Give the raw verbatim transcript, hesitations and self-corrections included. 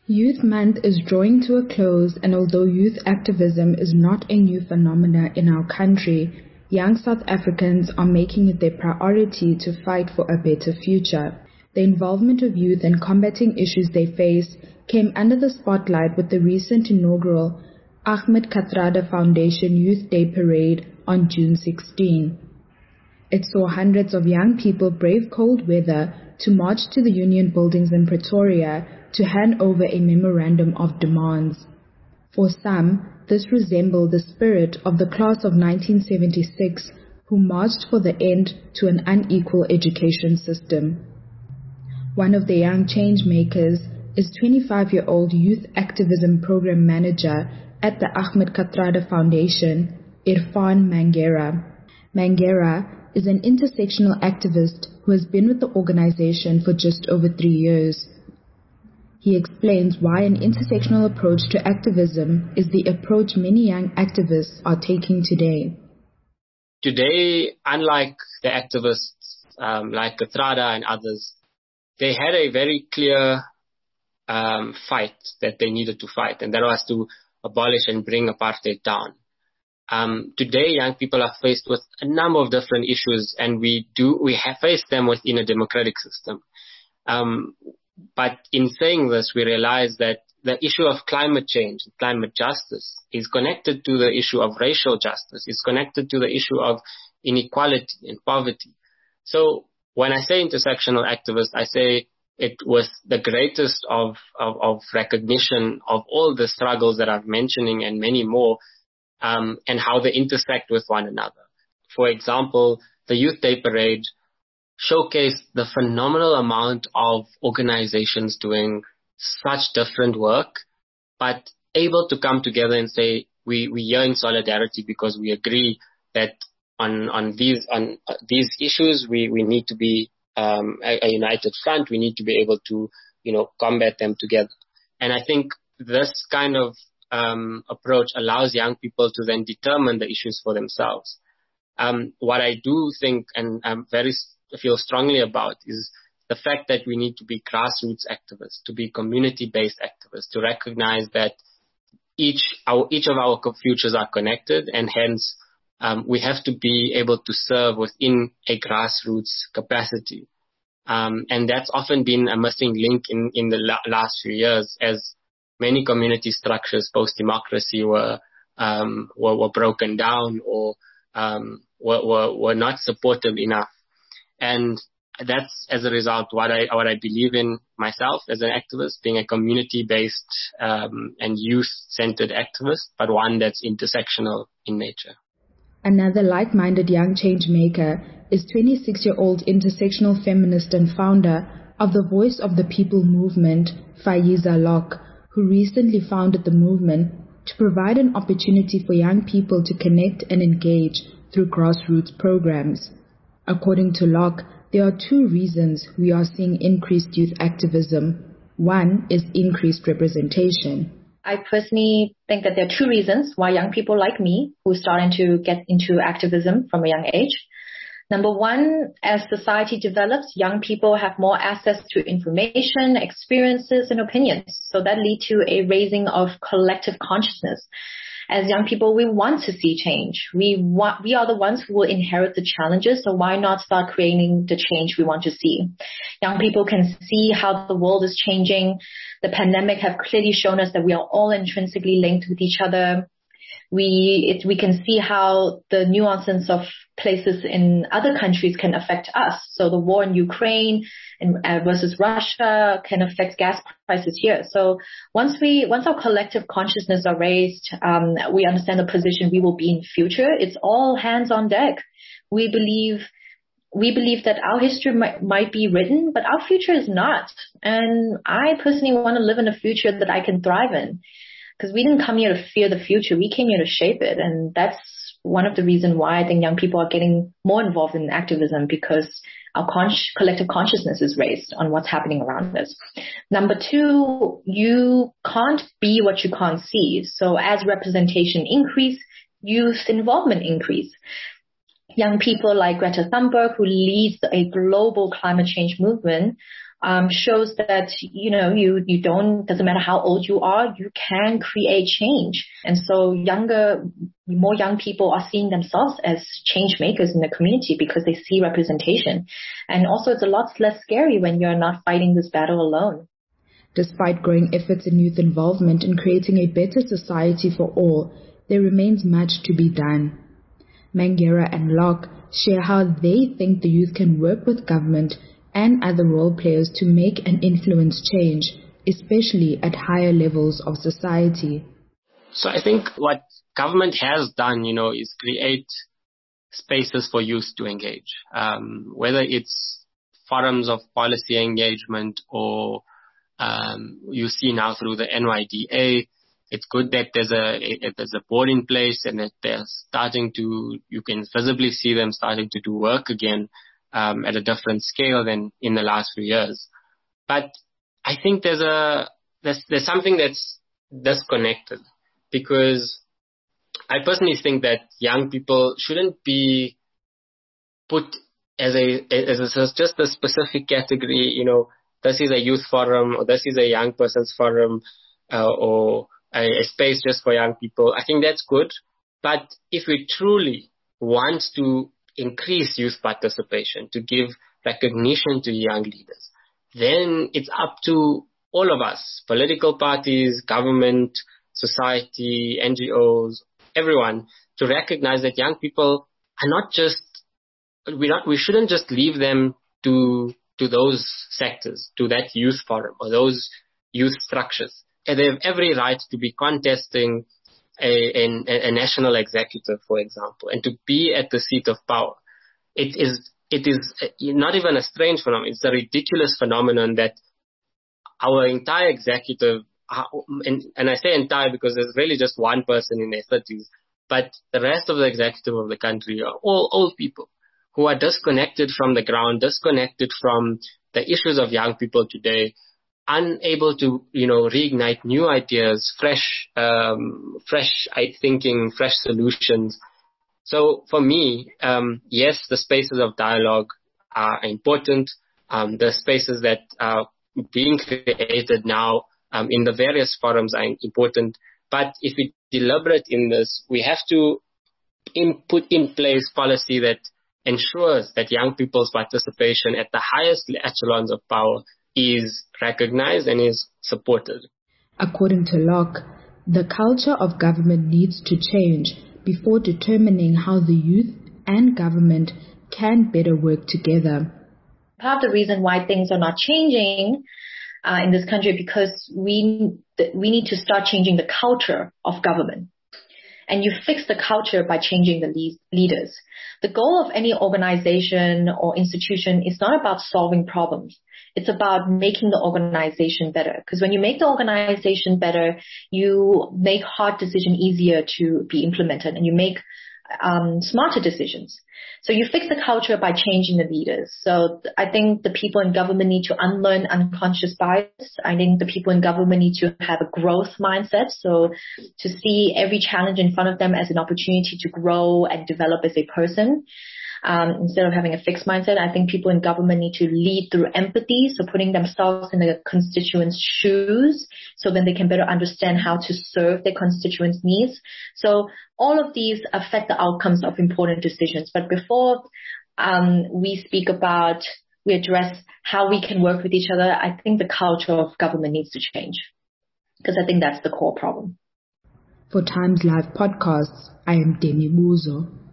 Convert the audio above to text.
Youth Month is drawing to a close, and although youth activism is not a new phenomenon in our country, young South Africans are making it their priority to fight for a better future. The involvement of youth in combating issues they face came under the spotlight with the recent inaugural Ahmed Kathrada Foundation Youth Day Parade on June sixteenth. It saw hundreds of young people brave cold weather to march to the Union Buildings in Pretoria to hand over a memorandum of demands. For some, this resembled the spirit of the class of nineteen seventy-six who marched for the end to an unequal education system. One of the young change makers is twenty-five-year-old Youth Activism Program Manager at the Ahmed Kathrada Foundation, Irfan Mangera. Mangera is an intersectional activist who has been with the organization for just over three years. He explains why an intersectional approach to activism is the approach many young activists are taking today. Today, unlike the activists um, like Kathrada and others, they had a very clear um, fight that they needed to fight, and that was to abolish and bring apartheid down. Um, today, young people are faced with a number of different issues, and we do we have faced them within a democratic system. Um, but in saying this, we realize that the issue of climate change, climate justice, is connected to the issue of racial justice. It's connected to the issue of inequality and poverty. So when I say intersectional activist, I say it with the greatest of, of, of recognition of all the struggles that I'm mentioning and many more, um, and how they intersect with one another. For example, the Youth Day Parade showcased the phenomenal amount of organizations doing such different work, but able to come together and say, we, we are in solidarity because we agree that on, on these, on uh, these issues, we, we need to be, um, a, a united front. We need to be able to, you know, combat them together. And I think this kind of, um, approach allows young people to then determine the issues for themselves. Um, what I do think, and I'm very, feel strongly about, is the fact that we need to be grassroots activists, to be community-based activists, to recognize that each our each of our futures are connected, and hence um, we have to be able to serve within a grassroots capacity. Um, and that's often been a missing link in, in the la- last few years, as many community structures post-democracy were, um, were, were broken down or um, were, were, were not supportive enough. And that's, as a result, what I what I believe in myself as an activist, being a community-based um, and youth-centered activist, but one that's intersectional in nature. Another like-minded young change maker is twenty-six-year-old intersectional feminist and founder of the Voice of the People movement, Faiza Locke, who recently founded the movement to provide an opportunity for young people to connect and engage through grassroots programs. According to Locke, there are two reasons we are seeing increased youth activism. One is increased representation. I personally think that there are two reasons why young people like me who are starting to get into activism from a young age. Number one, as society develops, young people have more access to information, experiences, and opinions. So that leads to a raising of collective consciousness. As young people, we want to see change. We want, we are the ones who will inherit the challenges, so why not start creating the change we want to see? Young people can see how the world is changing. The pandemic have clearly shown us that we are all intrinsically linked with each other. We, it, we can see how the nuances of places in other countries can affect us. So the war in Ukraine and, uh, versus Russia can affect gas prices here. So once we, once our collective consciousness are raised, um, we understand the position we will be in future. It's all hands on deck. We believe, we believe that our history might, might be written, but our future is not. And I personally want to live in a future that I can thrive in. Because we didn't come here to fear the future. We came here to shape it. And that's one of the reasons why I think young people are getting more involved in activism, because our con- collective consciousness is raised on what's happening around us. Number two, you can't be what you can't see. So as representation increase, youth involvement increase. Young people like Greta Thunberg, who leads a global climate change movement, um, shows that, you know, you, you don't, doesn't matter how old you are, you can create change. And so younger, more young people are seeing themselves as change makers in the community because they see representation. And also it's a lot less scary when you're not fighting this battle alone. Despite growing efforts in youth involvement in creating a better society for all, there remains much to be done. Mangera and Locke share how they think the youth can work with government and other role players to make and influence change, especially at higher levels of society. So I think what government has done, you know, is create spaces for youth to engage, um, whether it's forums of policy engagement or um, you see now through the N Y D A. It's good that there's a, a there's a board in place and that they're starting to, you can visibly see them starting to do work again um, at a different scale than in the last few years. But I think there's a there's there's something that's disconnected, because I personally think that young people shouldn't be put as a as a, as just a specific category. You know, this is a youth forum or this is a young person's forum uh, or a, a space just for young people. I think that's good. But if we truly want to increase youth participation, to give recognition to young leaders, then it's up to all of us, political parties, government, society, N G Os, everyone, to recognize that young people are not just, we not, we shouldn't just leave them to, to those sectors, to that youth forum or those youth structures. And they have every right to be contesting a, a, a national executive, for example, and to be at the seat of power. It is, it is not even a strange phenomenon. It's a ridiculous phenomenon that our entire executive, and, and I say entire because there's really just one person in their thirties, but the rest of the executive of the country are all old people who are disconnected from the ground, disconnected from the issues of young people today, unable to, you know, reignite new ideas, fresh, um, fresh thinking, fresh solutions. So for me, um, yes, the spaces of dialogue are important. Um, the spaces that are being created now um, in the various forums are important. But if we deliberate in this, we have to in, put in place policy that ensures that young people's participation at the highest echelons of power is recognized and is supported. According to Locke, the culture of government needs to change before determining how the youth and government can better work together. Part of the reason why things are not changing uh, in this country because we we need to start changing the culture of government. And you fix the culture by changing the le- leaders. The goal of any organization or institution is not about solving problems. It's about making the organization better. Because when you make the organization better, you make hard decisions easier to be implemented and you make um, smarter decisions. So you fix the culture by changing the leaders. So I think the people in government need to unlearn unconscious bias. I think the people in government need to have a growth mindset. So to see every challenge in front of them as an opportunity to grow and develop as a person. Um, instead of having a fixed mindset, I think people in government need to lead through empathy, so putting themselves in the constituents' shoes, so then they can better understand how to serve their constituents' needs. So all of these affect the outcomes of important decisions. But before um, we speak about, we address how we can work with each other, I think the culture of government needs to change, because I think that's the core problem. For Times Live Podcasts, I am Demi Muzo.